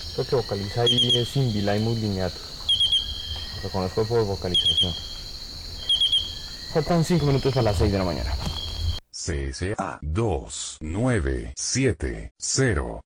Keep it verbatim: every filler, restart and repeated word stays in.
Creo que vocaliza ahí es Invila y Mugliñato. Lo conozco por vocalización. Faltan cinco minutos a las seis de la mañana. C S A dos nueve siete cero